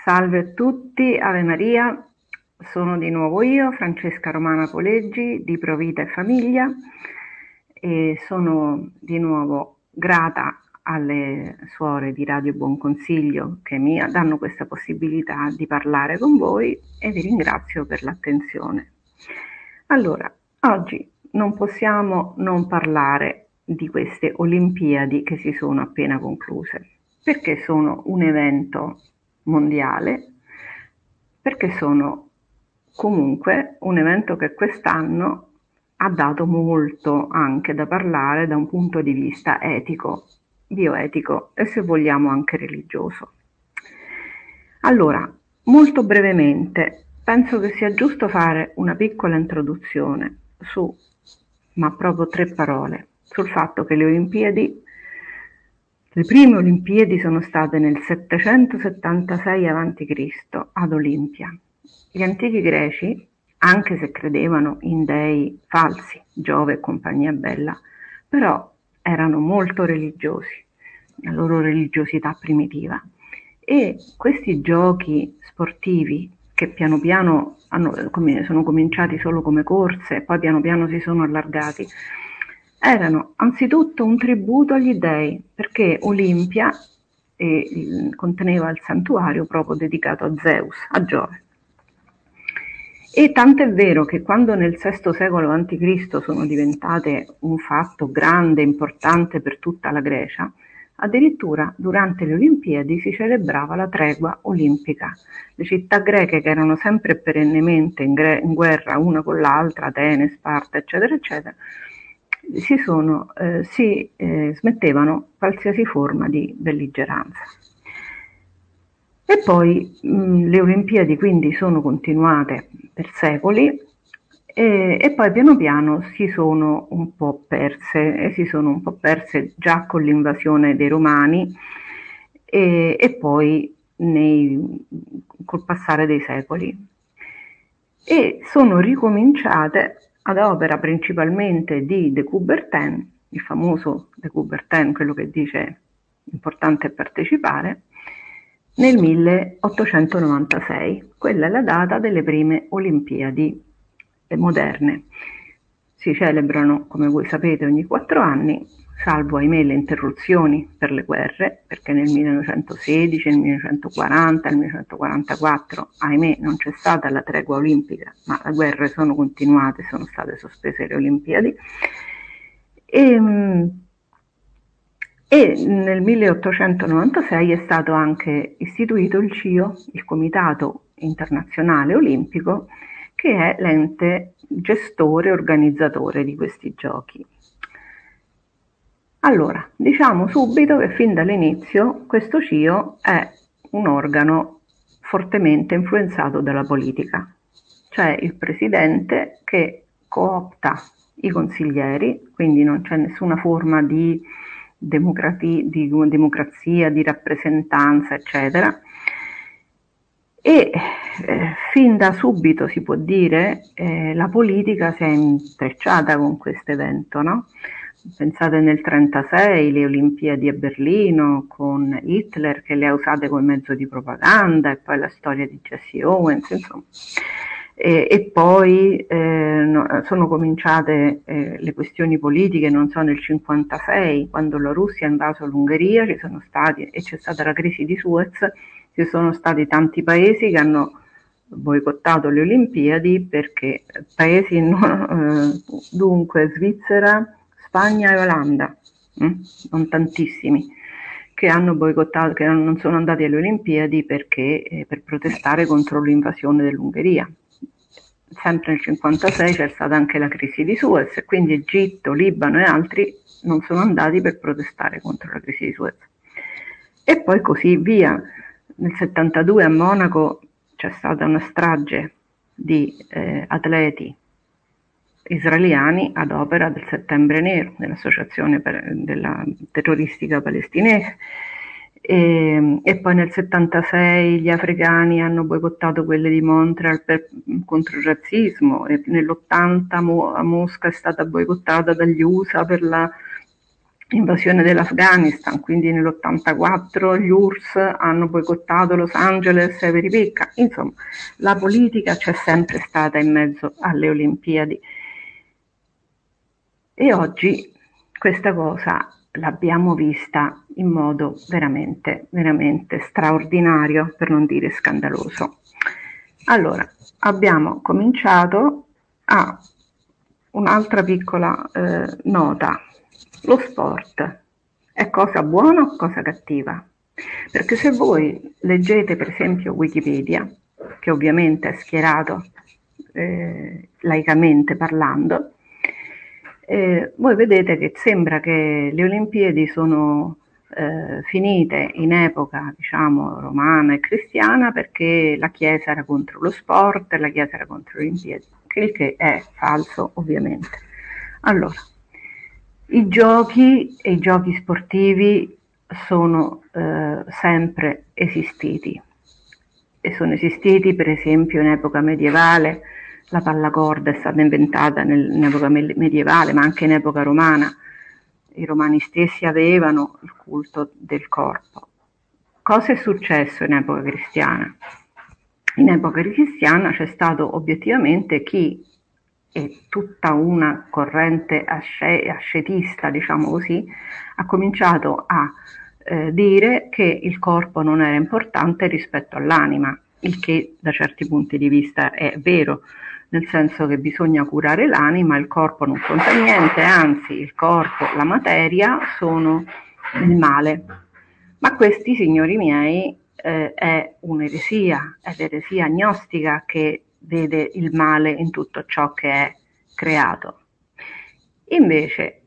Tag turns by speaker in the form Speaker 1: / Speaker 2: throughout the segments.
Speaker 1: Salve a tutti, Ave Maria, sono di nuovo io, Francesca Romana Poleggi di Provita e Famiglia, e sono di nuovo grata alle suore di Radio Buon Consiglio che mi danno questa possibilità di parlare con voi e vi ringrazio per l'attenzione. Allora, oggi non possiamo non parlare di queste Olimpiadi che si sono appena concluse, perché sono un evento mondiale, perché sono comunque un evento che quest'anno ha dato molto anche da parlare da un punto di vista etico, bioetico e se vogliamo anche religioso. Allora, molto brevemente, penso che sia giusto fare una piccola introduzione su, ma proprio 3 parole, sul fatto che le prime Olimpiadi sono state nel 776 a.C. ad Olimpia. Gli antichi greci, anche se credevano in dei falsi, Giove e compagnia bella, però erano molto religiosi, la loro religiosità primitiva. E questi giochi sportivi, che piano piano sono cominciati solo come corse, poi piano piano si sono allargati, erano anzitutto un tributo agli dei, perché Olimpia conteneva il santuario proprio dedicato a Zeus, a Giove. E tant'è vero che quando nel VI secolo a.C. sono diventate un fatto grande, importante per tutta la Grecia, addirittura durante le Olimpiadi si celebrava la tregua olimpica. Le città greche, che erano sempre e perennemente in guerra una con l'altra, Atene, Sparta, eccetera, eccetera, smettevano qualsiasi forma di belligeranza. E poi le Olimpiadi quindi sono continuate per secoli e poi piano piano si sono un po' perse già con l'invasione dei Romani e poi col passare dei secoli. E sono ricominciate ad opera principalmente di de Coubertin, il famoso de Coubertin, quello che dice importante è partecipare, nel 1896. Quella è la data delle prime Olimpiadi moderne. Si celebrano, come voi sapete, ogni 4 anni, salvo ahimè le interruzioni per le guerre, perché nel 1916, nel 1940, nel 1944, ahimè, non c'è stata la tregua olimpica, ma le guerre sono continuate, sono state sospese le Olimpiadi. E nel 1896 è stato anche istituito il CIO, il Comitato Internazionale Olimpico, che è l'ente gestore e organizzatore di questi giochi. Allora, diciamo subito che fin dall'inizio questo CIO è un organo fortemente influenzato dalla politica, cioè il presidente che coopta i consiglieri, quindi non c'è nessuna forma di democrazia, di rappresentanza, eccetera. E fin da subito si può dire la politica si è intrecciata con questo evento, no? Pensate nel 1936 le Olimpiadi a Berlino con Hitler che le ha usate come mezzo di propaganda e poi la storia di Jesse Owens, insomma. E poi sono cominciate le questioni politiche, non so, nel 1956, quando la Russia ha invaso l'Ungheria, c'è stata la crisi di Suez, ci sono stati tanti paesi che hanno boicottato le Olimpiadi perché dunque Svizzera, Spagna e Olanda, non tantissimi, che hanno boicottato, che non sono andati alle Olimpiadi perché per protestare contro l'invasione dell'Ungheria. Sempre nel 1956 c'è stata anche la crisi di Suez, quindi Egitto, Libano e altri non sono andati per protestare contro la crisi di Suez. E poi così via. Nel 1972 a Monaco c'è stata una strage di atleti israeliani ad opera del Settembre Nero, dell'associazione della terroristica palestinese. E poi nel 76 gli africani hanno boicottato quelle di Montreal contro il razzismo, e nell'80 a Mosca è stata boicottata dagli USA per la invasione dell'Afghanistan, quindi nell'84 gli URSS hanno boicottato Los Angeles per i picca. Insomma, la politica c'è sempre stata in mezzo alle Olimpiadi. E oggi questa cosa l'abbiamo vista in modo veramente, veramente straordinario, per non dire scandaloso. Allora, abbiamo cominciato a un'altra piccola nota. Lo sport è cosa buona o cosa cattiva? Perché se voi leggete per esempio Wikipedia, che ovviamente è schierato laicamente parlando, voi vedete che sembra che le Olimpiadi sono finite in epoca, diciamo, romana e cristiana, perché la Chiesa era contro lo sport e la Chiesa era contro le Olimpiadi, il che è falso ovviamente. Allora, i giochi e i giochi sportivi sono sempre esistiti, e sono esistiti per esempio in epoca medievale. La pallacorda è stata inventata in epoca medievale, ma anche in epoca romana. I romani stessi avevano il culto del corpo. Cosa è successo in epoca cristiana? In epoca cristiana c'è stato obiettivamente chi, e tutta una corrente ascetista, diciamo così, ha cominciato a dire che il corpo non era importante rispetto all'anima, il che da certi punti di vista è vero, nel senso che bisogna curare l'anima, il corpo non conta niente, anzi il corpo, la materia sono il male. Ma questi, signori miei, è un'eresia, è l'eresia gnostica che vede il male in tutto ciò che è creato. Invece,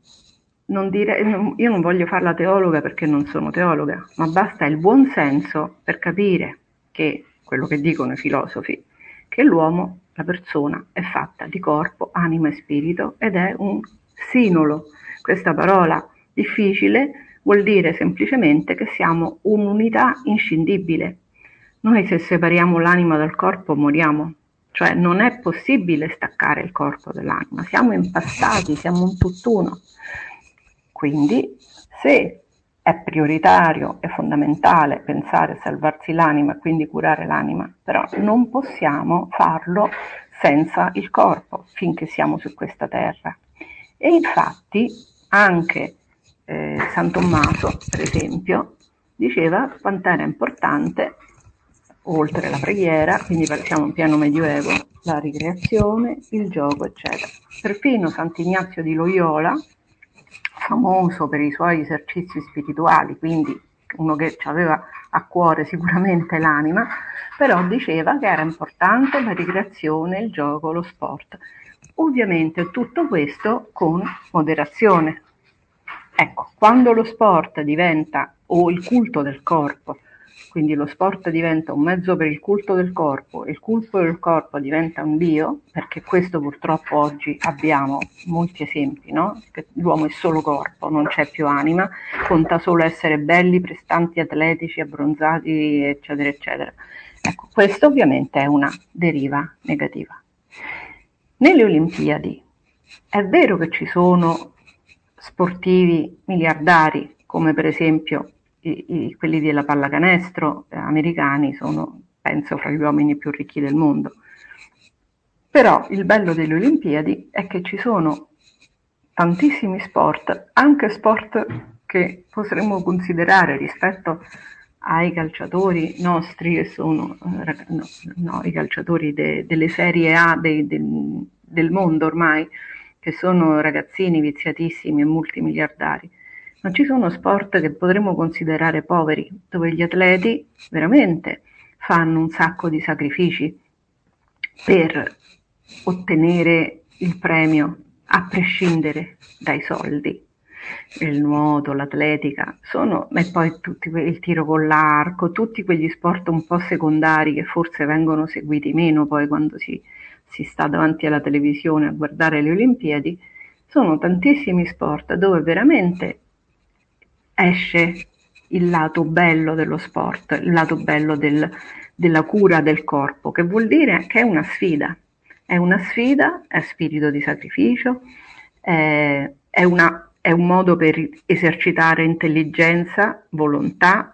Speaker 1: io non voglio fare la teologa perché non sono teologa, ma basta il buon senso per capire che, quello che dicono i filosofi, che l'uomo, la persona, è fatta di corpo, anima e spirito ed è un sinolo. Questa parola difficile vuol dire semplicemente che siamo un'unità inscindibile. Noi se separiamo l'anima dal corpo moriamo, cioè non è possibile staccare il corpo dall'anima, siamo impastati, siamo un tutt'uno. Quindi se è prioritario e fondamentale pensare a salvarsi l'anima e quindi curare l'anima, però non possiamo farlo senza il corpo finché siamo su questa terra. E infatti anche San Tommaso, per esempio, diceva quanto era importante, oltre la preghiera, quindi siamo in pieno medioevo, la ricreazione, il gioco, eccetera. Perfino Sant'Ignazio di Loyola, famoso per i suoi esercizi spirituali, quindi uno che aveva a cuore sicuramente l'anima, però diceva che era importante la ricreazione, il gioco, lo sport. Ovviamente tutto questo con moderazione. Ecco, quando lo sport diventa, o il culto del corpo, quindi lo sport diventa un mezzo per il culto del corpo e il culto del corpo diventa un dio, perché questo purtroppo oggi abbiamo molti esempi, no? Che l'uomo è solo corpo, non c'è più anima, conta solo essere belli, prestanti, atletici, abbronzati, eccetera, eccetera. Ecco, questo ovviamente è una deriva negativa. Nelle Olimpiadi è vero che ci sono sportivi miliardari, come per esempio quelli della pallacanestro americani sono, penso, fra gli uomini più ricchi del mondo. Però il bello delle Olimpiadi è che ci sono tantissimi sport, anche sport che potremmo considerare rispetto ai calciatori nostri che sono i calciatori delle serie A del mondo ormai, che sono ragazzini viziatissimi e multimiliardari. Ma ci sono sport che potremmo considerare poveri, dove gli atleti veramente fanno un sacco di sacrifici per ottenere il premio, a prescindere dai soldi. Il nuoto, l'atletica, e poi il tiro con l'arco, tutti quegli sport un po' secondari che forse vengono seguiti meno poi quando si sta davanti alla televisione a guardare le Olimpiadi, sono tantissimi sport dove veramente esce il lato bello dello sport, il lato bello della cura del corpo, che vuol dire che è una sfida, è spirito di sacrificio, è una è un modo per esercitare intelligenza, volontà,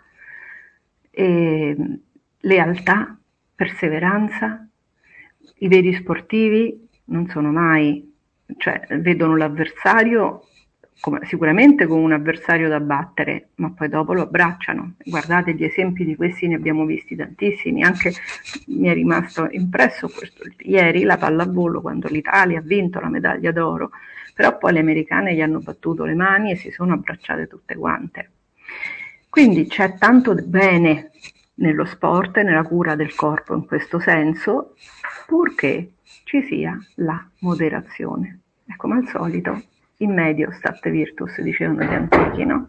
Speaker 1: lealtà, perseveranza. I veri sportivi non sono mai, cioè vedono l'avversario sicuramente come un avversario da battere, ma poi dopo lo abbracciano. Guardate, gli esempi di questi ne abbiamo visti tantissimi. Anche mi è rimasto impresso questo ieri, la pallavolo, quando l'Italia ha vinto la medaglia d'oro, però poi le americane gli hanno battuto le mani e si sono abbracciate tutte quante. Quindi c'è tanto bene nello sport e nella cura del corpo in questo senso, purché ci sia la moderazione. E come al solito, in medio state virtus, dicevano gli antichi, no?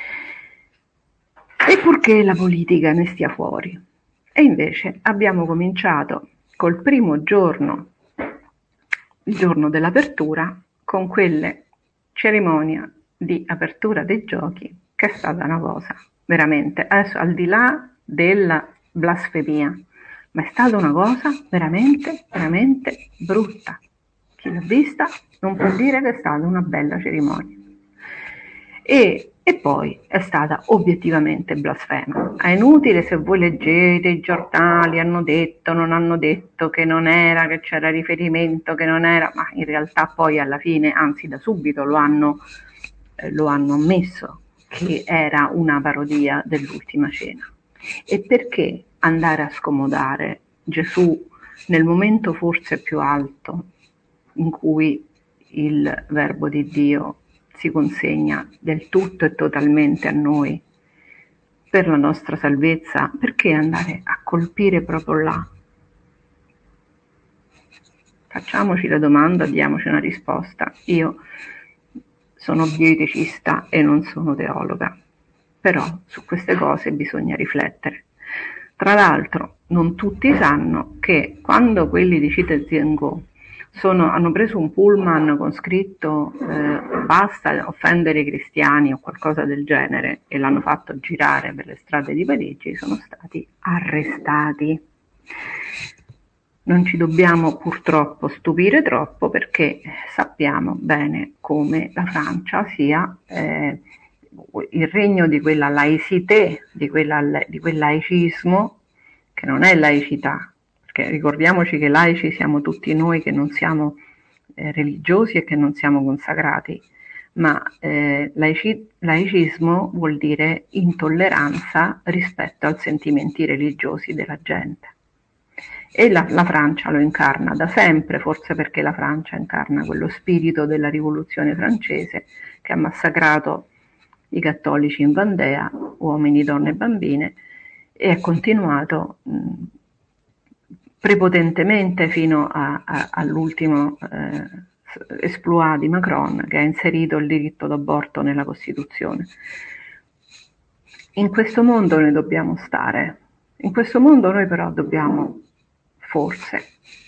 Speaker 1: E purché la politica ne stia fuori. E invece abbiamo cominciato col primo giorno, il giorno dell'apertura, con quelle cerimonia di apertura dei giochi, che è stata una cosa veramente, adesso al di là della blasfemia, ma è stata una cosa veramente, veramente brutta. Chi l'ha vista non può dire che è stata una bella cerimonia. E poi è stata obiettivamente blasfema. È inutile se voi leggete i giornali, hanno detto, non hanno detto, che non era, che c'era riferimento, che non era, ma in realtà poi alla fine, anzi da subito lo hanno ammesso, che era una parodia dell'Ultima Cena. E perché andare a scomodare Gesù nel momento forse più alto in cui il Verbo di Dio si consegna del tutto e totalmente a noi per la nostra salvezza? Perché andare a colpire proprio là? Facciamoci la domanda, diamoci una risposta. Io sono bioeticista e non sono teologa, però su queste cose bisogna riflettere. Tra l'altro non tutti sanno che quando quelli di Citizen Go hanno preso un pullman con scritto basta offendere i cristiani o qualcosa del genere e l'hanno fatto girare per le strade di Parigi, sono stati arrestati. Non ci dobbiamo purtroppo stupire troppo, perché sappiamo bene come la Francia sia il regno di quella laicité, di quel laicismo che non è laicità, perché ricordiamoci che laici siamo tutti noi che non siamo religiosi e che non siamo consacrati, ma laicismo vuol dire intolleranza rispetto ai sentimenti religiosi della gente. E la Francia lo incarna da sempre, forse perché la Francia incarna quello spirito della rivoluzione francese che ha massacrato i cattolici in Vandea, uomini, donne e bambine, e è continuato prepotentemente fino all'ultimo exploit di Macron, che ha inserito il diritto d'aborto nella Costituzione. In questo mondo noi dobbiamo stare, in questo mondo noi però dobbiamo forse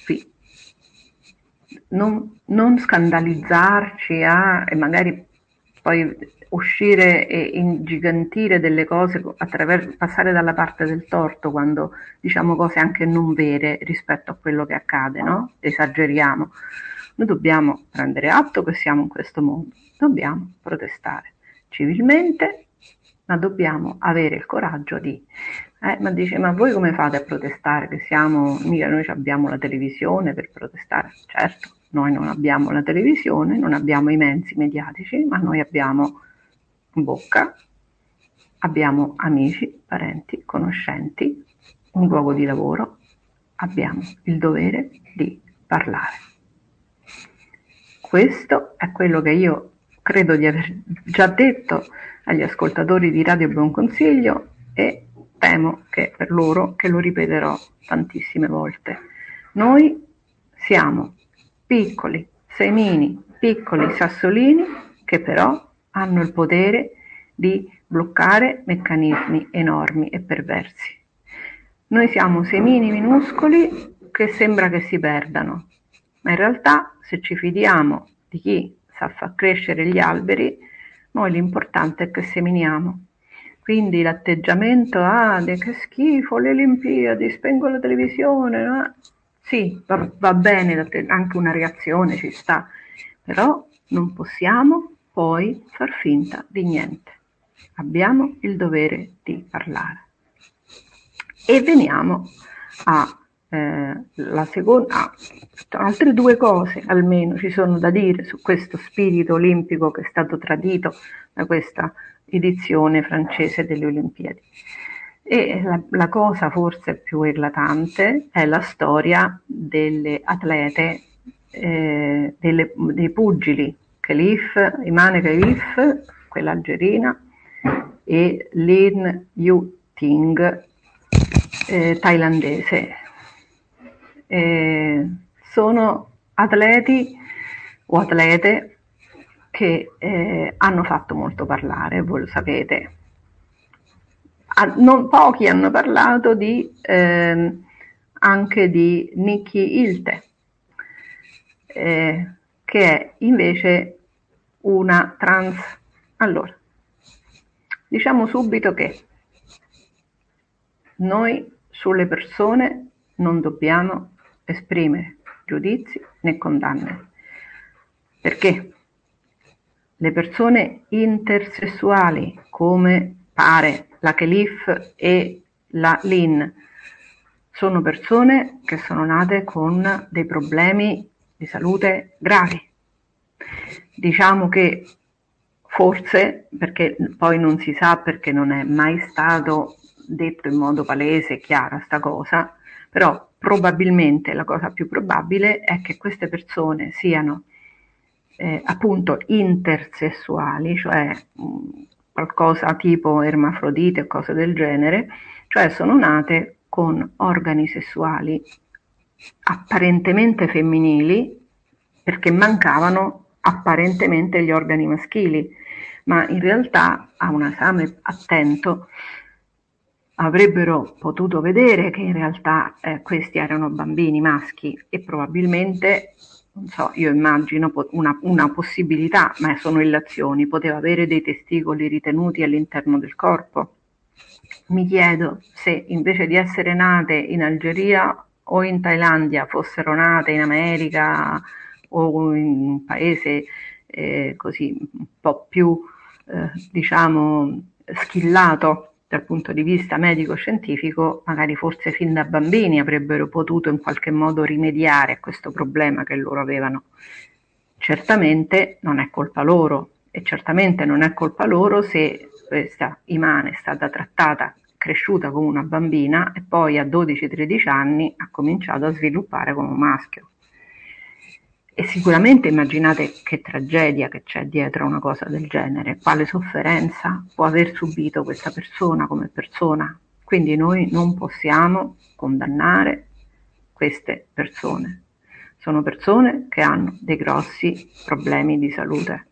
Speaker 1: non scandalizzarci e magari poi uscire e ingigantire delle cose, passare dalla parte del torto quando diciamo cose anche non vere rispetto a quello che accade, no? Esageriamo. Noi dobbiamo prendere atto che siamo in questo mondo, dobbiamo protestare civilmente, ma dobbiamo avere il coraggio di ma dice, ma voi come fate a protestare? Mica noi abbiamo la televisione per protestare. Certo, noi non abbiamo la televisione, non abbiamo i mezzi mediatici, ma noi abbiamo bocca, abbiamo amici, parenti, conoscenti, un luogo di lavoro, abbiamo il dovere di parlare. Questo è quello che io credo di aver già detto agli ascoltatori di Radio Buon Consiglio e temo che per loro che lo ripeterò tantissime volte. Noi siamo piccoli semini, piccoli sassolini che però hanno il potere di bloccare meccanismi enormi e perversi. Noi siamo semini minuscoli che sembra che si perdano, ma in realtà se ci fidiamo di chi sa far crescere gli alberi, noi l'importante è che seminiamo. Quindi l'atteggiamento, che schifo, le Olimpiadi, spengo la televisione, no? Sì, va bene, anche una reazione ci sta, però non possiamo puoi far finta di niente. Abbiamo il dovere di parlare. E veniamo a la seconda, altre due cose almeno ci sono da dire su questo spirito olimpico che è stato tradito da questa edizione francese delle Olimpiadi. E la cosa forse più eclatante è la storia delle atlete, dei pugili, Imane Khelif, quella algerina, e Lin Yu-ting, thailandese. Sono atleti o atlete che hanno fatto molto parlare, voi lo sapete. Non pochi hanno parlato anche di Nikki Ilte, che è invece una trans. Allora, diciamo subito che noi sulle persone non dobbiamo esprimere giudizi né condanne. Perché le persone intersessuali, come pare la Khelif e la Lin, sono persone che sono nate con dei problemi di salute gravi. Diciamo che forse, perché poi non si sa, perché non è mai stato detto in modo palese e chiara sta cosa, però probabilmente la cosa più probabile è che queste persone siano appunto intersessuali, cioè qualcosa tipo ermafrodite o cose del genere, cioè sono nate con organi sessuali apparentemente femminili perché mancavano apparentemente gli organi maschili, ma in realtà a un esame attento avrebbero potuto vedere che in realtà questi erano bambini maschi e probabilmente, non so, io immagino una possibilità, ma sono illazioni, poteva avere dei testicoli ritenuti all'interno del corpo. Mi chiedo se invece di essere nate in Algeria o in Thailandia fossero nate in America o in un paese così un po' più diciamo schillato dal punto di vista medico-scientifico, magari forse fin da bambini avrebbero potuto in qualche modo rimediare a questo problema che loro avevano. Certamente non è colpa loro, e certamente non è colpa loro se questa Imane è stata trattata, cresciuta come una bambina e poi a 12-13 anni ha cominciato a sviluppare come un maschio. E sicuramente immaginate che tragedia che c'è dietro a una cosa del genere, quale sofferenza può aver subito questa persona come persona. Quindi noi non possiamo condannare queste persone. Sono persone che hanno dei grossi problemi di salute.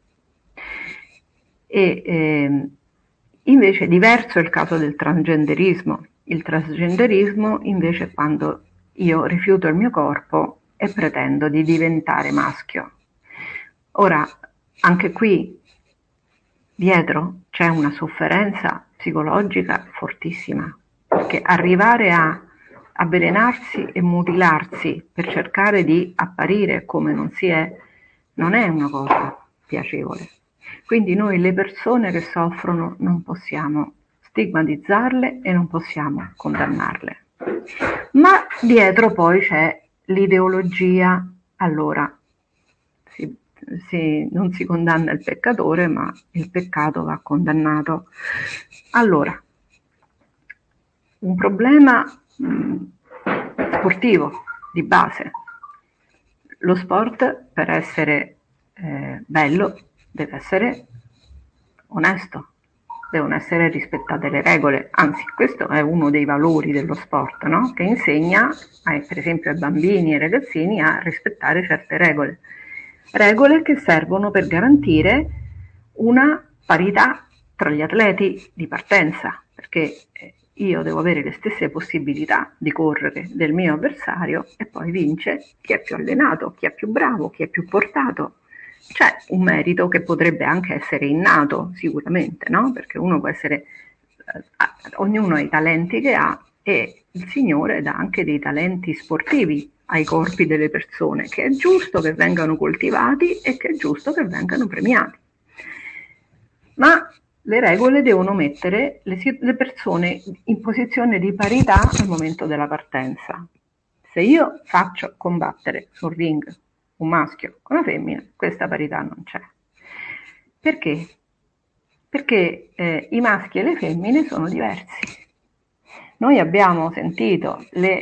Speaker 1: E invece diverso è il caso del transgenderismo. Il transgenderismo invece è quando io rifiuto il mio corpo e pretendo di diventare maschio. Ora, anche qui dietro c'è una sofferenza psicologica fortissima, perché arrivare a avvelenarsi e mutilarsi per cercare di apparire come non si è, non è una cosa piacevole. Quindi noi le persone che soffrono non possiamo stigmatizzarle e non possiamo condannarle. Ma dietro poi c'è l'ideologia. Allora non si condanna il peccatore, ma il peccato va condannato. Allora, un problema sportivo di base. Lo sport, per essere bello, deve essere onesto, devono essere rispettate le regole, anzi questo è uno dei valori dello sport, no? Che insegna per esempio ai bambini e ai ragazzini a rispettare certe regole che servono per garantire una parità tra gli atleti di partenza, perché io devo avere le stesse possibilità di correre del mio avversario e poi vince chi è più allenato, chi è più bravo, chi è più portato. C'è un merito che potrebbe anche essere innato sicuramente, no? Perché uno può essere, ognuno ha i talenti che ha e il Signore dà anche dei talenti sportivi ai corpi delle persone, che è giusto che vengano coltivati e che è giusto che vengano premiati. ma le regole devono mettere le persone in posizione di parità al momento della partenza. Se io faccio combattere sul ring un maschio con una femmina, questa parità non c'è. Perché? Perché i maschi e le femmine sono diversi. Noi abbiamo sentito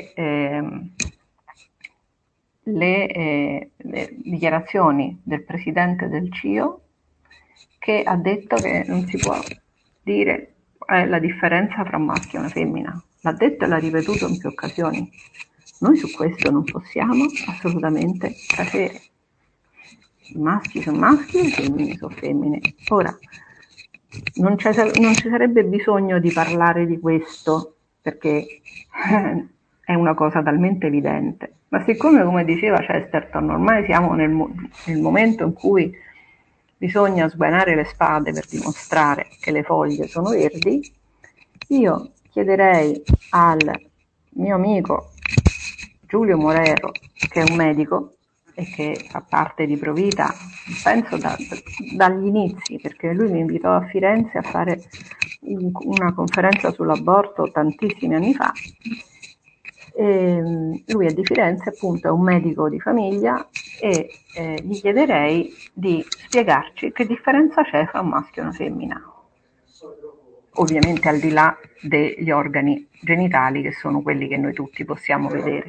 Speaker 1: le dichiarazioni del presidente del CIO, che ha detto che non si può dire la differenza fra un maschio e una femmina. L'ha detto e l'ha ripetuto in più occasioni. Noi su questo non possiamo assolutamente tacere. I maschi sono maschi e le femmine sono femmine. Ora, non ci sarebbe bisogno di parlare di questo, perché è una cosa talmente evidente. Ma siccome, come diceva Chesterton, ormai siamo nel momento in cui bisogna sguainare le spade per dimostrare che le foglie sono verdi, io chiederei al mio amico Giulio Morero, che è un medico e che fa parte di Provita, penso dagli inizi, perché lui mi invitò a Firenze a fare una conferenza sull'aborto tantissimi anni fa. Lui è di Firenze, appunto, è un medico di famiglia, e gli chiederei di spiegarci che differenza c'è fra un maschio e una femmina, ovviamente al di là degli organi genitali, che sono quelli che noi tutti possiamo vedere.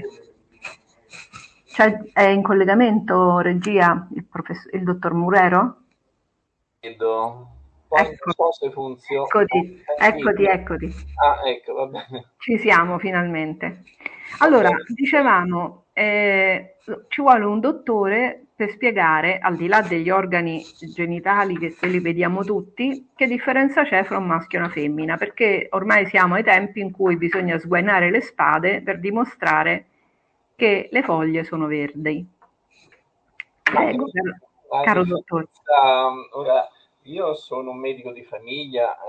Speaker 1: È in collegamento, regia, il dottor Murero?
Speaker 2: Vedo. Poi non so se funziona.
Speaker 1: Eccoti.
Speaker 2: Ah, ecco, va bene.
Speaker 1: Ci siamo finalmente.
Speaker 2: Va
Speaker 1: Allora,
Speaker 2: bene.
Speaker 1: dicevamo, ci vuole un dottore per spiegare, al di là degli organi genitali che se li vediamo tutti, che differenza c'è fra un maschio e una femmina, perché ormai siamo ai tempi in cui bisogna sguainare le spade per dimostrare che le foglie sono verdi.
Speaker 2: Ma
Speaker 1: Prego,
Speaker 2: la
Speaker 1: caro dottore.
Speaker 2: differenza, ora, io sono un medico di famiglia,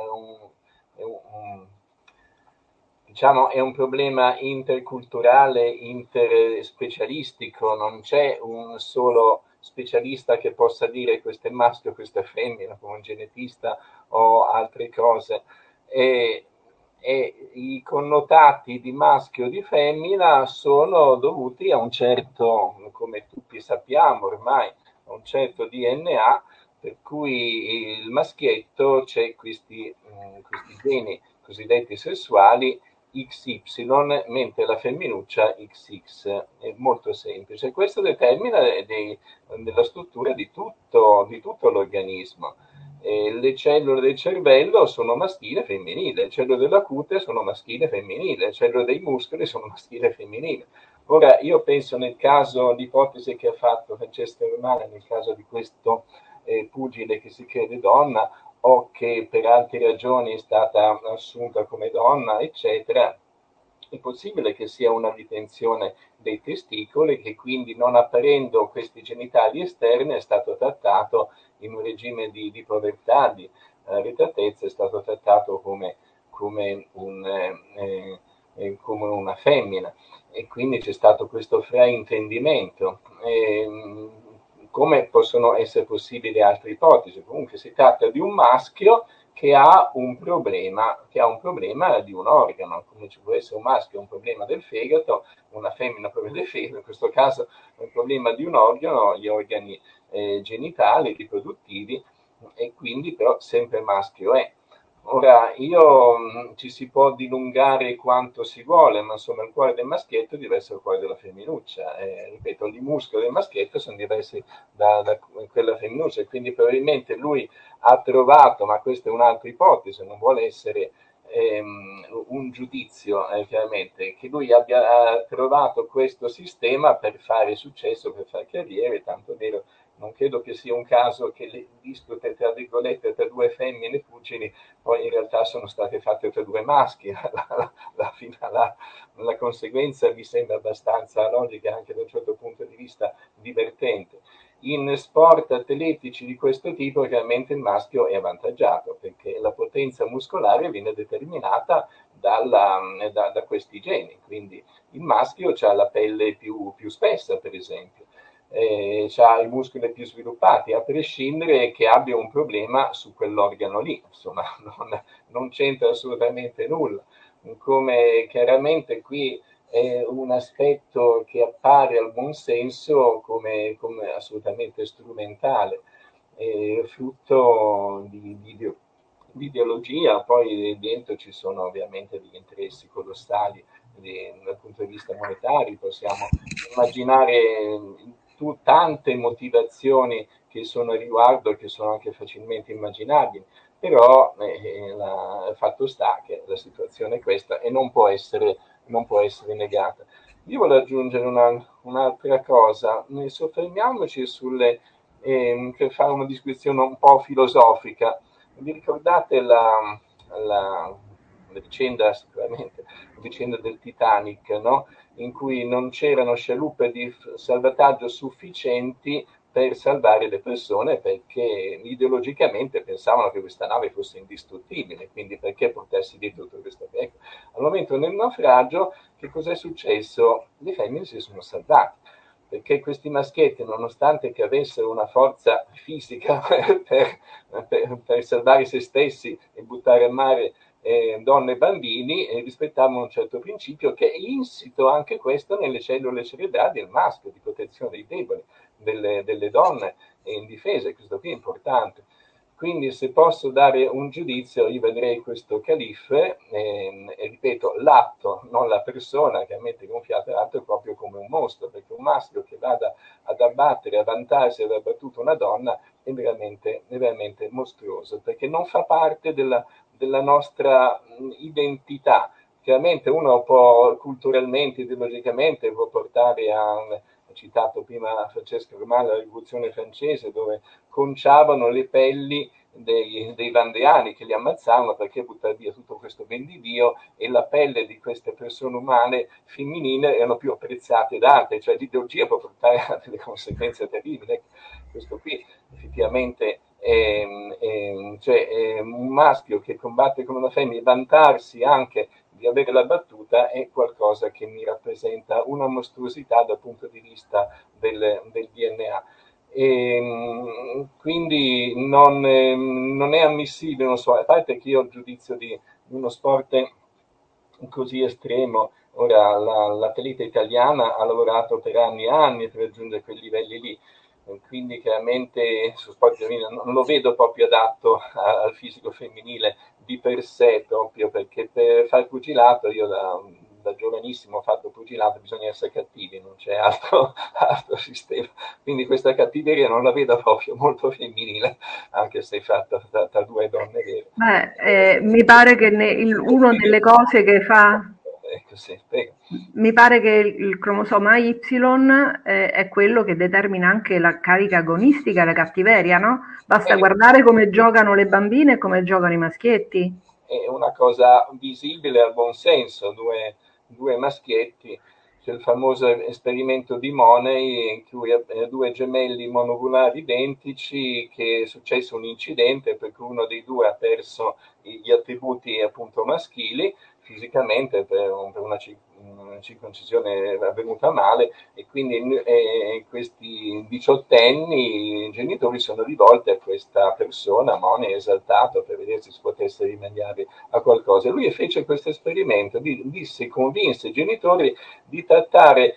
Speaker 2: diciamo, è un problema interculturale, interspecialistico, non c'è un solo specialista che possa dire questo è maschio, questo è femmina, come un genetista o altre cose. E, e i connotati di maschio o di femmina sono dovuti a un certo, come tutti sappiamo ormai, a un certo DNA, per cui il maschietto c'è questi geni cosiddetti sessuali XY, mentre la femminuccia XX. È molto semplice. Questo determina della struttura di tutto l'organismo. Le cellule del cervello sono maschile e femminile, le cellule della cute sono maschile e femminile, le cellule dei muscoli sono maschile e femminile. Ora, io penso nel caso, l'ipotesi che ha fatto Francesca Romana, nel caso di questo pugile che si crede donna, o che per altre ragioni è stata assunta come donna, eccetera, è possibile che sia una ritenzione dei testicoli, che quindi non apparendo questi genitali esterni è stato trattato in un regime di povertà, di arretratezza, è stato trattato come una femmina, e quindi c'è stato questo fraintendimento. Come possono essere possibili altre ipotesi? Comunque si tratta di un maschio che ha un problema di un organo, come ci può essere un maschio un problema del fegato, una femmina un problema del fegato, in questo caso è un problema di un organo, gli organi genitali, riproduttivi, e quindi però sempre maschio è. Ora, ci si può dilungare quanto si vuole, ma insomma il cuore del maschietto è diverso dal cuore della femminuccia. Ripeto, i muscoli del maschietto sono diversi da quella femminuccia, e quindi probabilmente lui ha trovato, ma questa è un'altra ipotesi, non vuole essere un giudizio, chiaramente, che lui abbia trovato questo sistema per fare successo, per fare carriere, tanto vero. Non credo che sia un caso che le dispute, tra virgolette, tra due femmine pugili poi in realtà sono state fatte tra due maschi. La conseguenza mi sembra abbastanza logica, anche da un certo punto di vista divertente. In sport atletici di questo tipo chiaramente il maschio è avvantaggiato, perché la potenza muscolare viene determinata da questi geni, quindi il maschio ha la pelle più spessa, per esempio. ha i muscoli più sviluppati, a prescindere che abbia un problema su quell'organo lì, insomma, non c'entra assolutamente nulla. Come chiaramente qui è un aspetto che appare al buon senso come assolutamente strumentale, frutto di ideologia, poi dentro ci sono ovviamente degli interessi colossali dal punto di vista monetario, possiamo immaginare tante motivazioni che sono a riguardo e che sono anche facilmente immaginabili, però il fatto sta che la situazione è questa e non può essere negata. Io voglio aggiungere un'altra cosa, ne soffermiamoci per fare una descrizione un po' filosofica. Vi ricordate la vicenda, sicuramente, la vicenda del Titanic, no? In cui non c'erano scialuppe di salvataggio sufficienti per salvare le persone perché ideologicamente pensavano che questa nave fosse indistruttibile, quindi perché portarsi dietro tutto questo ecco. Al momento del naufragio, che cos'è successo? Le femmine si sono salvate perché questi maschietti, nonostante che avessero una forza fisica per salvare se stessi e buttare a mare donne e bambini, rispettavano un certo principio che è insito anche questo nelle cellule cerebrali del maschio, di protezione dei deboli, delle donne indifese, questo qui è importante. Quindi se posso dare un giudizio, io vedrei questo califfe, e ripeto, l'atto, non la persona che ammette gonfiato l'atto, proprio come un mostro, perché un maschio che vada ad abbattere, a vantarsi di aver battuto una donna è veramente mostruoso, perché non fa parte della nostra identità. Chiaramente uno può culturalmente, ideologicamente, può portare a citato prima Francesco Romano, la rivoluzione francese, dove conciavano le pelli dei vandeani che li ammazzavano perché buttare via tutto questo ben di Dio e la pelle di queste persone umane femminili erano più apprezzate da altre, cioè l'ideologia può portare a delle conseguenze terribili. Questo qui effettivamente cioè, un maschio che combatte con una femmina e vantarsi anche di avere la battuta è qualcosa che mi rappresenta una mostruosità dal punto di vista del DNA. Quindi non è ammissibile, non so, a parte che io ho il giudizio di uno sport così estremo, ora l'atleta italiana ha lavorato per anni e anni per raggiungere quei livelli lì, quindi chiaramente su sport femminile non lo vedo proprio adatto al fisico femminile di per sé, proprio perché per fare pugilato io da giovanissimo ho fatto pugilato, bisogna essere cattivi, non c'è altro sistema, quindi questa cattiveria non la vedo proprio molto femminile, anche se è fatta da due donne vere.
Speaker 1: Mi pare che uno delle cose che fa.
Speaker 2: Ecco, sì, prego.
Speaker 1: Mi pare che il cromosoma Y è quello che determina anche la carica agonistica e la cattiveria, no? Basta guardare come giocano le bambine e come giocano i maschietti.
Speaker 2: È una cosa visibile al buon senso, due maschietti. C'è il famoso esperimento di Money in cui due gemelli monoculari identici che è successo un incidente per cui uno dei due ha perso gli attributi appunto maschili fisicamente per una circoncisione avvenuta male e quindi questi diciottenni i genitori sono rivolti a questa persona, Money esaltato per vedere se si potesse rimediare a qualcosa. Lui fece questo esperimento, convinse i genitori di trattare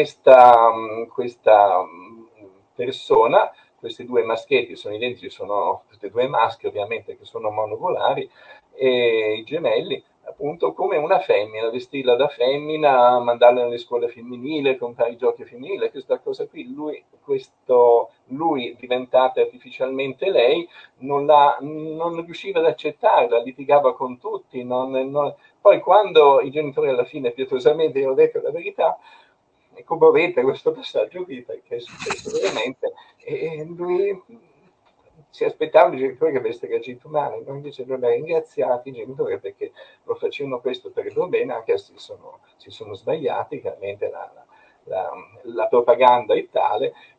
Speaker 2: questa persona, questi due maschietti sono identici, sono tutti e due maschi ovviamente che sono monocolari, e i gemelli appunto come una femmina, vestirla da femmina, mandarla nelle scuole femminili, comprare i giochi femminili, questa cosa qui, lui diventate artificialmente lei, non riusciva ad accettarla, litigava con tutti, poi quando i genitori alla fine pietosamente gli hanno detto la verità, è commovente questo passaggio qui perché è successo veramente e lui si aspettavano i genitori che avesse reagito male, noi invece non ha ringraziato i genitori perché lo facevano questo per il loro bene, anche se si sono sbagliati, chiaramente la propaganda è tale,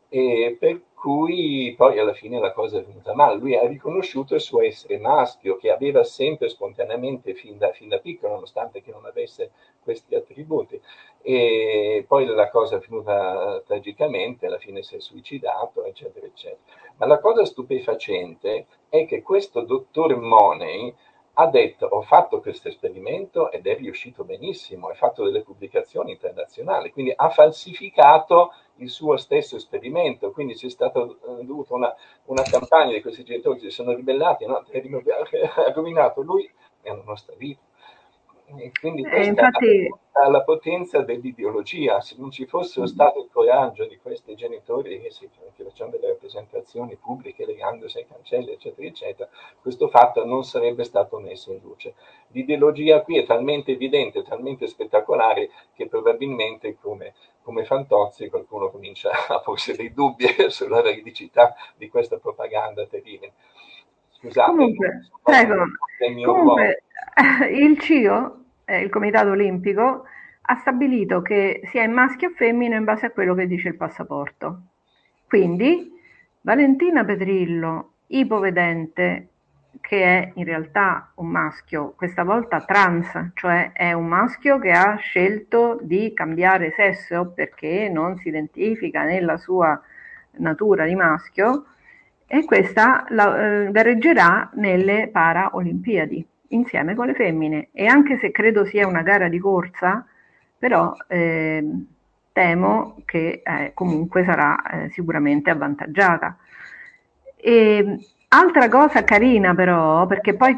Speaker 2: e per cui poi alla fine la cosa è venuta male. Lui ha riconosciuto il suo essere maschio, che aveva sempre spontaneamente fin da piccolo, nonostante che non avesse questi attributi. E poi la cosa è venuta tragicamente, alla fine si è suicidato, eccetera, eccetera. Ma la cosa stupefacente è che questo dottor Money ha detto: ho fatto questo esperimento ed è riuscito benissimo, ha fatto delle pubblicazioni internazionali, quindi ha falsificato il suo stesso esperimento, quindi c'è stata dovuta una campagna di questi genitori che si sono ribellati, no? Ha rovinato lui e la nostra vita. E quindi questa
Speaker 1: Infatti,
Speaker 2: è la potenza dell'ideologia. Se non ci fosse stato il coraggio di questi genitori che facevano delle rappresentazioni pubbliche legandosi ai cancelli, eccetera, eccetera, questo fatto non sarebbe stato messo in luce. L'ideologia qui è talmente evidente, talmente spettacolare, che probabilmente come Fantozzi qualcuno comincia a porsi dei dubbi sulla veridicità di questa propaganda terribile. Scusate,
Speaker 1: comunque,
Speaker 2: non
Speaker 1: prego,
Speaker 2: è il mio ruolo.
Speaker 1: comunque il CIO, il Comitato Olimpico, ha stabilito che si è maschio o femmina in base a quello che dice il passaporto. Quindi Valentina Petrillo, ipovedente, che è in realtà un maschio, questa volta trans, cioè è un maschio che ha scelto di cambiare sesso perché non si identifica nella sua natura di maschio, e questa gareggerà nelle Paraolimpiadi insieme con le femmine, e anche se credo sia una gara di corsa, però temo che comunque sarà sicuramente avvantaggiata. E, altra cosa carina però, perché poi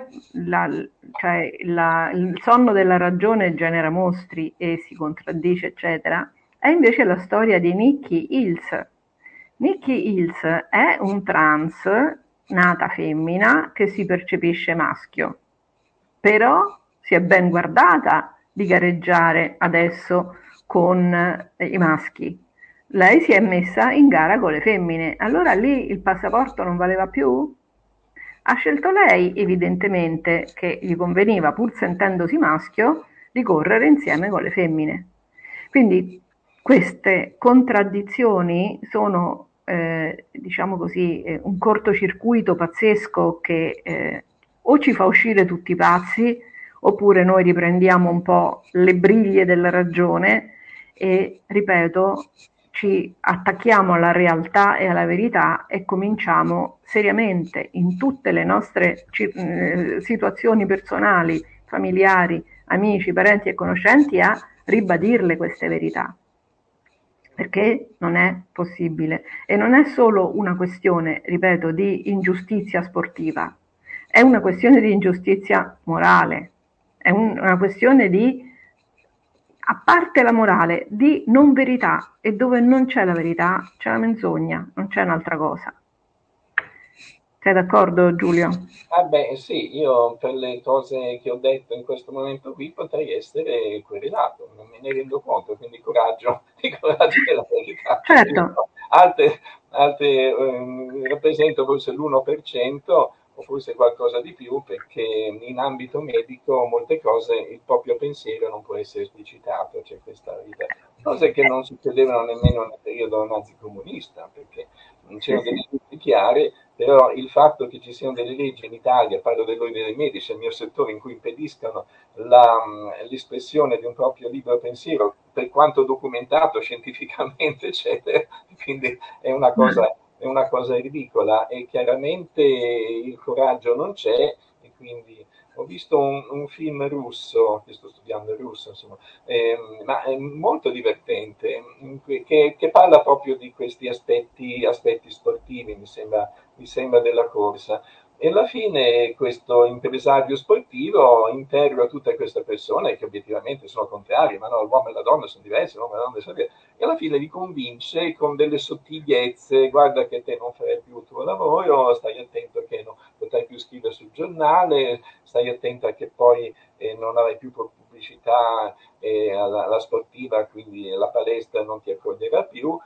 Speaker 1: il sonno della ragione genera mostri e si contraddice, eccetera, è invece la storia di Nikki Hills. Nikki Hills è un trans, nata femmina, che si percepisce maschio, però si è ben guardata di gareggiare adesso con i maschi. Lei si è messa in gara con le femmine, allora lì il passaporto non valeva più? Ha scelto lei, evidentemente, che gli conveniva, pur sentendosi maschio, di correre insieme con le femmine. Quindi queste contraddizioni sono, diciamo così, un cortocircuito pazzesco che o ci fa uscire tutti pazzi, oppure noi riprendiamo un po' le briglie della ragione e, ripeto, ci attacchiamo alla realtà e alla verità e cominciamo seriamente in tutte le nostre situazioni personali, familiari, amici, parenti e conoscenti a ribadirle queste verità, perché non è possibile. E non è solo una questione, ripeto, di ingiustizia sportiva, è una questione di ingiustizia morale, è una questione di, a parte la morale, di non verità, e dove non c'è la verità c'è la menzogna, non c'è un'altra cosa. Sei d'accordo, Giulio?
Speaker 2: Ah beh, sì, io per le cose che ho detto in questo momento qui potrei essere querelato, non me ne rendo conto, quindi coraggio, il coraggio della verità.
Speaker 1: Certo.
Speaker 2: Altre rappresento forse l'1% o forse qualcosa di più, perché in ambito medico molte cose il proprio pensiero non può essere esplicitato, c'è questa vita. Cose che non succedevano nemmeno nel periodo nazicomunista, perché non
Speaker 1: Sì,
Speaker 2: c'erano
Speaker 1: sì.
Speaker 2: delle leggi chiare, però il fatto che ci siano delle leggi in Italia, parlo dell'ordine dei medici, il mio settore, in cui impediscano l'espressione di un proprio libero pensiero, per quanto documentato scientificamente, eccetera, quindi è una cosa ridicola, e chiaramente il coraggio non c'è, e quindi ho visto un film russo, che sto studiando il russo, insomma, ma è molto divertente, che parla proprio di questi aspetti sportivi, mi sembra della corsa. E alla fine questo impresario sportivo interroga tutte queste persone che obiettivamente sono contrarie, ma no, l'uomo e la donna sono diversi, l'uomo e la donna sono diversi, e alla fine li convince con delle sottigliezze: guarda che te non farai più il tuo lavoro, stai attento che non potrai più scrivere sul giornale, stai attento a che poi non avrai più pubblicità alla sportiva, quindi la palestra non ti accoglierà più.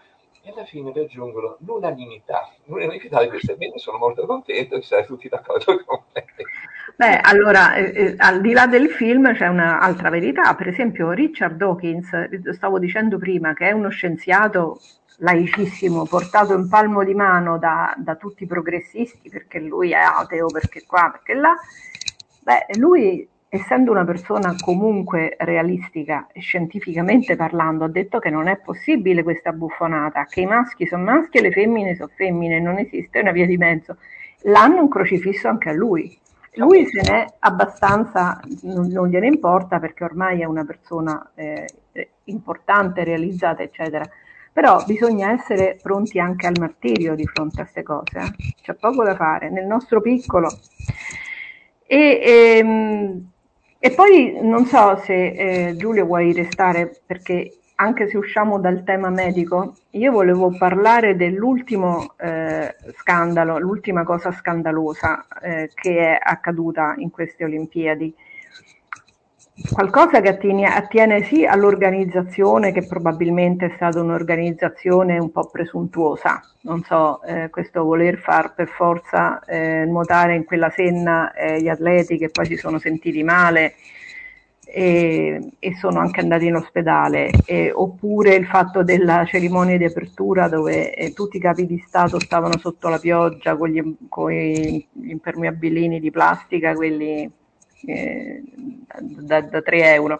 Speaker 2: e alla fine raggiungono l'unanimità. L'unanimità di queste bene, sono molto contento di essere tutti d'accordo con me.
Speaker 1: Beh, allora, al di là del film c'è un'altra verità, per esempio Richard Dawkins, stavo dicendo prima, che è uno scienziato laicissimo, portato in palmo di mano da tutti i progressisti, perché lui è ateo, perché qua, perché là. Beh, lui, essendo una persona comunque realistica e scientificamente parlando, ha detto che non è possibile questa buffonata, che i maschi sono maschi e le femmine sono femmine, non esiste una via di mezzo. L'hanno un crocifisso anche a lui. Lui se n'è abbastanza, non gliene importa perché ormai è una persona importante, realizzata, eccetera. Però bisogna essere pronti anche al martirio di fronte a queste cose. C'è poco da fare, nel nostro piccolo. E, ehm, e poi non so se Giulio vuoi restare, perché anche se usciamo dal tema medico, io volevo parlare dell'ultimo scandalo, l'ultima cosa scandalosa che è accaduta in queste Olimpiadi. Qualcosa che attiene sì all'organizzazione, che probabilmente è stata un'organizzazione un po' presuntuosa, non so, questo voler far per forza nuotare in quella senna gli atleti che poi si sono sentiti male e sono anche andati in ospedale, oppure il fatto della cerimonia di apertura dove tutti i capi di Stato stavano sotto la pioggia con gli impermeabilini di plastica, quelli da 3 euro.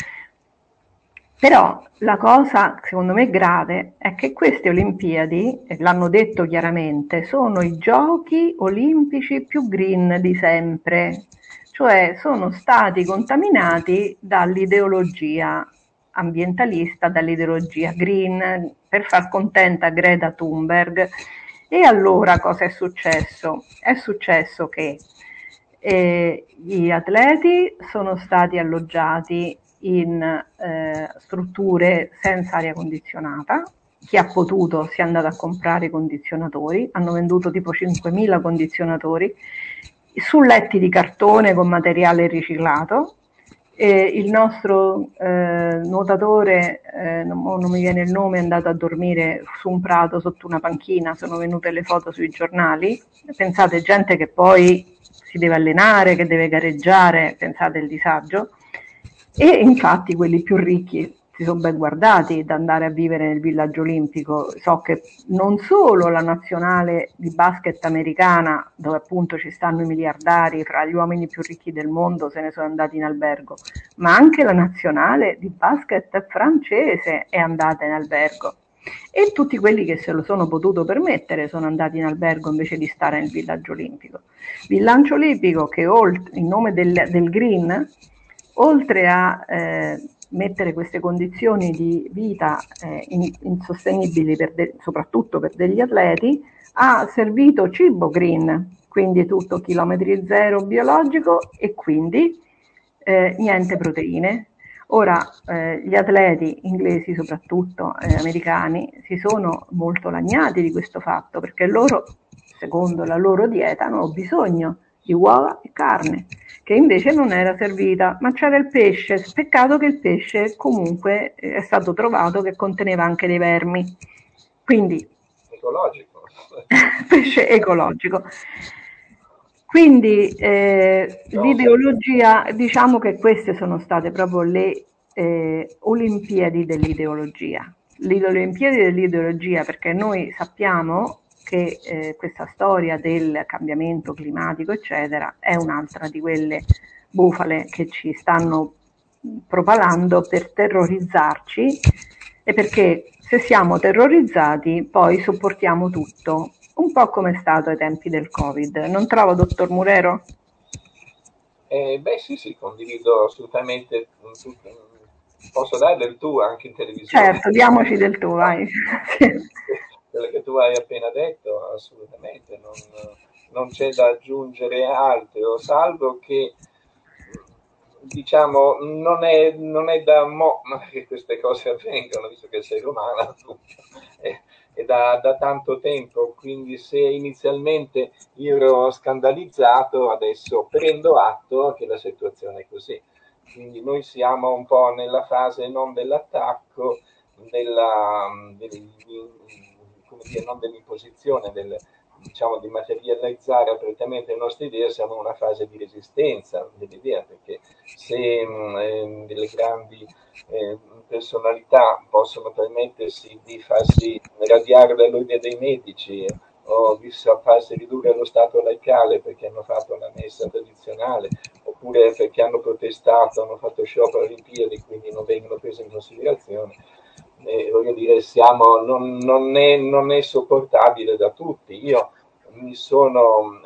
Speaker 1: Però la cosa secondo me grave è che queste Olimpiadi, l'hanno detto chiaramente, sono i giochi olimpici più green di sempre, cioè sono stati contaminati dall'ideologia ambientalista, dall'ideologia green, per far contenta Greta Thunberg. E allora cosa è successo? È successo che gli atleti sono stati alloggiati in strutture senza aria condizionata. Chi ha potuto si è andato a comprare i condizionatori, hanno venduto tipo 5.000 condizionatori su letti di cartone con materiale riciclato. Il nostro nuotatore, non mi viene il nome, è andato a dormire su un prato sotto una panchina, sono venute le foto sui giornali. Pensate, gente che poi si deve allenare, che deve gareggiare, pensate il disagio. E infatti quelli più ricchi si sono ben guardati da andare a vivere nel villaggio olimpico. So che non solo la nazionale di basket americana, dove appunto ci stanno i miliardari fra gli uomini più ricchi del mondo, se ne sono andati in albergo, ma anche la nazionale di basket francese è andata in albergo. E tutti quelli che se lo sono potuto permettere sono andati in albergo invece di stare nel villaggio olimpico. Villaggio olimpico che in nome del green, oltre a mettere queste condizioni di vita insostenibili soprattutto per degli atleti, ha servito cibo green, quindi tutto chilometri zero biologico e quindi niente proteine. Ora gli atleti inglesi, soprattutto americani, si sono molto lagnati di questo fatto perché loro, secondo la loro dieta, hanno bisogno di uova e carne, che invece non era servita, ma c'era il pesce. Peccato che il pesce comunque è stato trovato che conteneva anche dei vermi. Quindi
Speaker 2: Ecologico.
Speaker 1: pesce ecologico. Quindi l'ideologia, diciamo che queste sono state proprio le Olimpiadi dell'ideologia. Le Olimpiadi dell'ideologia, perché noi sappiamo che questa storia del cambiamento climatico, eccetera, è un'altra di quelle bufale che ci stanno propalando per terrorizzarci e perché se siamo terrorizzati poi sopportiamo tutto, un po' come è stato ai tempi del Covid. Non trovo, dottor Murero?
Speaker 2: Beh sì, condivido assolutamente tutto. Posso dare del tu anche in televisione?
Speaker 1: Certo, diamoci del tuo, vai.
Speaker 2: Quello che tu hai appena detto, assolutamente, non c'è da aggiungere altro, salvo che diciamo non è da mo' che queste cose avvengono, visto che il essere umano appunto, è da tanto tempo, quindi se inizialmente io ero scandalizzato, adesso prendo atto che la situazione è così. Quindi noi siamo un po' nella fase non dell'attacco, come dire, non dell'imposizione, diciamo, di materializzare apertamente le nostre idee, siamo in una fase di resistenza dell'idea, perché se delle grandi personalità possono permettersi di farsi radiare dall'ordine dei medici o di farsi ridurre allo stato laicale perché hanno fatto la messa tradizionale, oppure perché hanno protestato, hanno fatto sciopero olimpiadi, quindi non vengono prese in considerazione. Voglio dire, non è sopportabile da tutti. Io mi sono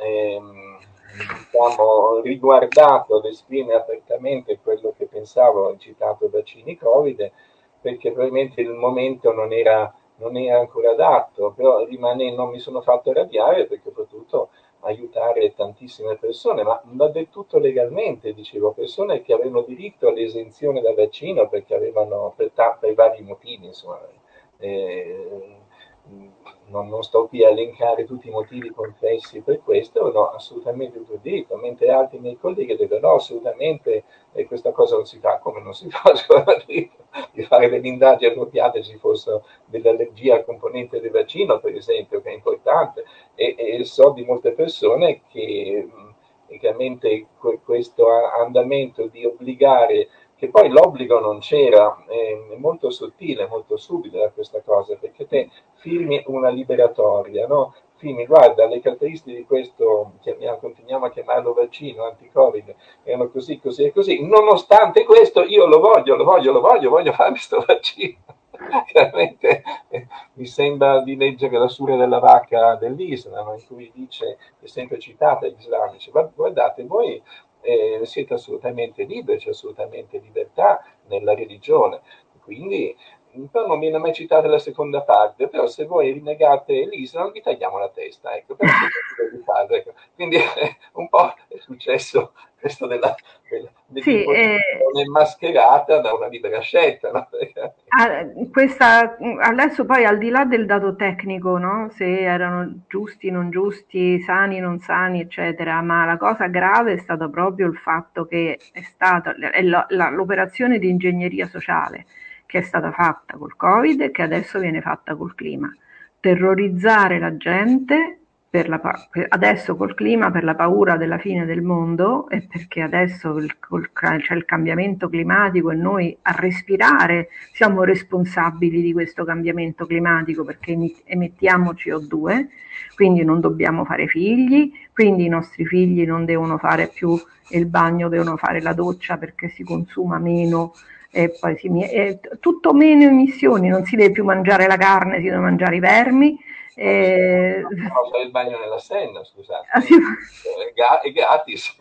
Speaker 2: diciamo, riguardato ad esprimere apertamente quello che pensavo, ho citato vaccini Covid, perché probabilmente il momento non era ancora adatto, però non mi sono fatto arrabbiare perché ho potuto aiutare tantissime persone, ma del tutto legalmente, dicevo, persone che avevano diritto all'esenzione dal vaccino perché avevano per vari motivi, insomma. Eh, non sto qui a elencare tutti i motivi confessi per questo, no, assolutamente tutto il diritto, mentre altri miei colleghi dicono no, assolutamente questa cosa non si fa, come non si fa, di fare delle indagini appropriate se ci fosse dell'allergia al componente del vaccino, per esempio, che è importante, e so di molte persone che chiaramente questo andamento di obbligare, che poi l'obbligo non c'era, è molto sottile, molto subito questa cosa, perché te firmi una liberatoria, no? Firmi, guarda, le caratteristiche di questo, continuiamo a chiamarlo vaccino, anti-Covid, erano così, così e così, nonostante questo io voglio fare questo vaccino. Chiaramente mi sembra di leggere la sura della vacca dell'Islam, in cui dice, è sempre citata gli islamici, ma guardate, voi siete assolutamente liberi, c'è assolutamente libertà nella religione, quindi però non viene mai citata la seconda parte, però se voi rinnegate l'Islam vi tagliamo la testa, ecco, però di farlo, ecco. Quindi un po' è successo questo dell'imposizione mascherata da una libera scelta, no?
Speaker 1: Adesso poi al di là del dato tecnico, no? Se erano giusti, non giusti, sani, non sani, eccetera, ma la cosa grave è stato proprio il fatto che è stata l'operazione di ingegneria sociale che è stata fatta col Covid e che adesso viene fatta col clima. Terrorizzare la gente adesso col clima per la paura della fine del mondo e perché adesso c'è il cambiamento climatico e noi a respirare siamo responsabili di questo cambiamento climatico perché emettiamo CO2, quindi non dobbiamo fare figli, quindi i nostri figli non devono fare più il bagno, devono fare la doccia perché si consuma meno e poi tutto meno emissioni, non si deve più mangiare la carne, si deve mangiare i vermi.
Speaker 2: Fare il bagno nella Senna, scusate, è gratis.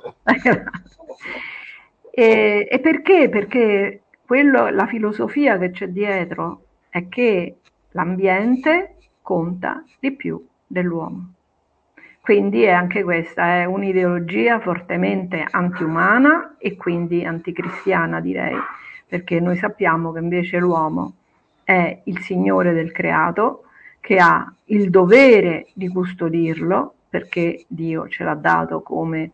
Speaker 1: E perché? Perché la filosofia che c'è dietro è che l'ambiente conta di più dell'uomo. Quindi anche questa è un'ideologia fortemente antiumana e quindi anticristiana, direi, perché noi sappiamo che invece l'uomo è il signore del creato, che ha il dovere di custodirlo, perché Dio ce l'ha dato come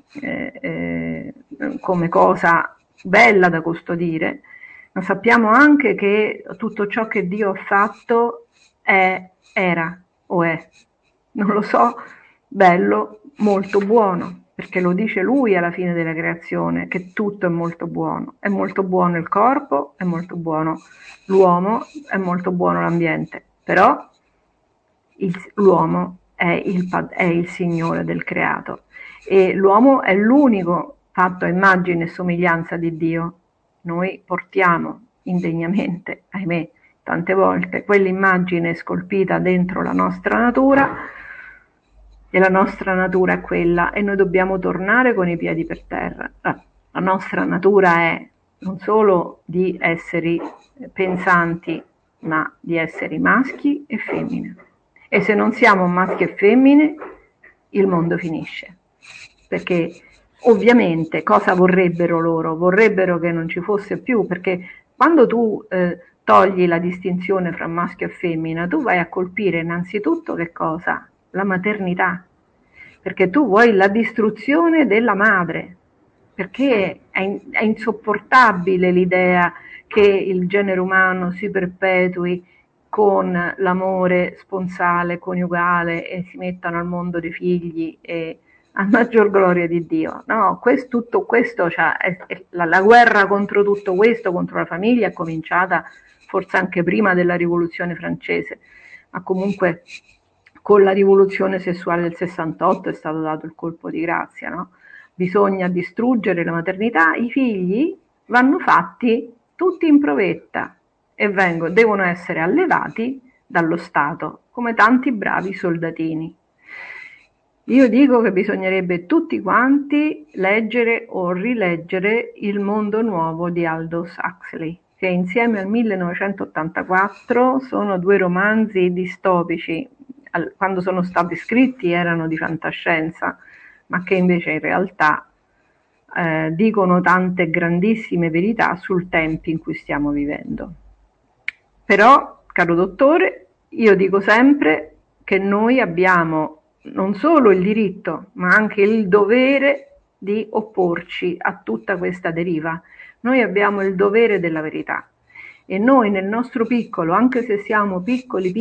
Speaker 1: cosa bella da custodire, ma sappiamo anche che tutto ciò che Dio ha fatto era o è, non lo so, bello, molto buono, perché lo dice lui alla fine della creazione, che tutto è molto buono il corpo, è molto buono l'uomo, è molto buono l'ambiente, però l'uomo è il signore del creato e l'uomo è l'unico fatto a immagine e somiglianza di Dio. Noi portiamo indegnamente, ahimè, tante volte quell'immagine scolpita dentro la nostra natura e la nostra natura è quella e noi dobbiamo tornare con i piedi per terra. La nostra natura è non solo di esseri pensanti, ma di esseri maschi e femmine. E se non siamo maschi e femmine, il mondo finisce. Perché ovviamente cosa vorrebbero loro? Vorrebbero che non ci fosse più, perché quando tu togli la distinzione fra maschio e femmina, tu vai a colpire innanzitutto che cosa? La maternità, perché tu vuoi la distruzione della madre, perché è insopportabile l'idea che il genere umano si perpetui con l'amore sponsale, coniugale e si mettano al mondo dei figli e a maggior gloria di Dio. No, tutto questo, cioè, la guerra contro tutto questo, contro la famiglia, è cominciata forse anche prima della rivoluzione francese, ma comunque con la rivoluzione sessuale del 68 è stato dato il colpo di grazia, no? Bisogna distruggere la maternità, i figli vanno fatti tutti in provetta e devono essere allevati dallo Stato, come tanti bravi soldatini. Io dico che bisognerebbe tutti quanti leggere o rileggere Il mondo nuovo di Aldous Huxley, che insieme al 1984 sono due romanzi distopici, quando sono stati scritti erano di fantascienza, ma che invece in realtà dicono tante grandissime verità sul tempo in cui stiamo vivendo. Però, caro dottore, io dico sempre che noi abbiamo non solo il diritto, ma anche il dovere di opporci a tutta questa deriva. Noi abbiamo il dovere della verità e noi nel nostro piccolo, anche se siamo piccoli,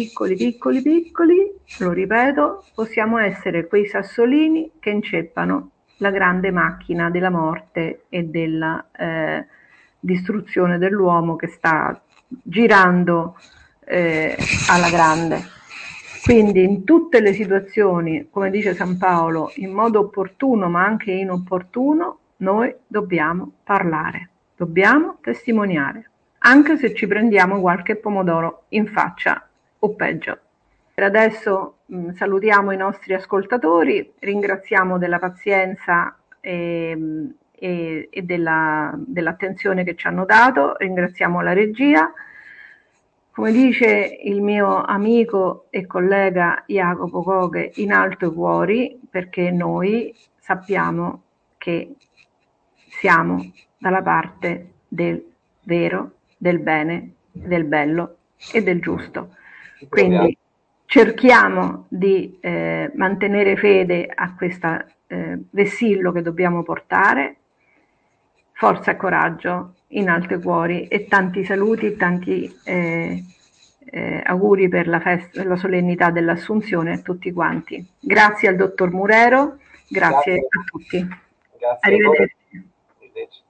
Speaker 1: lo ripeto, possiamo essere quei sassolini che inceppano la grande macchina della morte e della distruzione dell'uomo che sta girando alla grande. Quindi in tutte le situazioni, come dice San Paolo, in modo opportuno ma anche inopportuno, noi dobbiamo parlare, dobbiamo testimoniare, anche se ci prendiamo qualche pomodoro in faccia o peggio. Per adesso salutiamo i nostri ascoltatori, ringraziamo della pazienza e dell'attenzione che ci hanno dato, ringraziamo la regia. Come dice il mio amico e collega Jacopo Coghe, in alto i cuori, perché noi sappiamo che siamo dalla parte del vero, del bene, del bello e del giusto. Quindi cerchiamo di mantenere fede a questo vessillo che dobbiamo portare. Forza e coraggio, in alto i cuori e tanti saluti, tanti auguri per la festa, la solennità dell'Assunzione a tutti quanti. Grazie al dottor Murero, grazie a tutti.
Speaker 2: Grazie
Speaker 1: Arrivederci.
Speaker 2: a voi.